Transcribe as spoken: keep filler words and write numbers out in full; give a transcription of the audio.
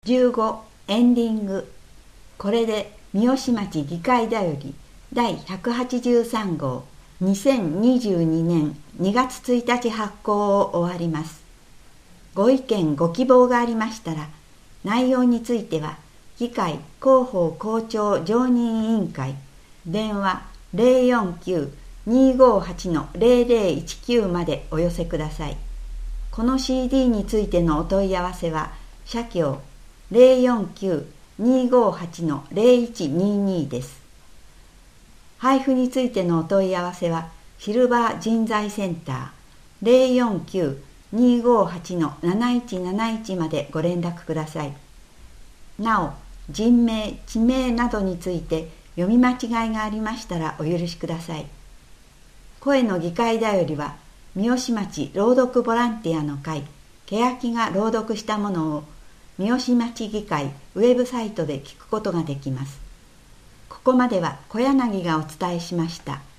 じゅうごエンディング。これで三芳町議会だよりだいひゃくはちじゅうさんごうにせんにじゅうにねんにがつついたち発行を終わります。ご意見ご希望がありましたら、内容については議会広報校長常任委員会電話 ゼロよんきゅう にーごーはち の ゼロゼロいちきゅう までお寄せください。この シーディー についてのお問い合わせは社協ゼロよんきゅう にーごーはち の ゼロいちにーにーです。配布についてのお問い合わせはシルバー人材センターゼロよんきゅう にーごーはち の なないちなないちまでご連絡ください。なお、人名、地名などについて読み間違いがありましたらお許しください。声の議会だよりは三芳町朗読ボランティアの会欅が朗読したものを三芳町議会ウェブサイトで聞くことができます。ここまでは小柳がお伝えしました。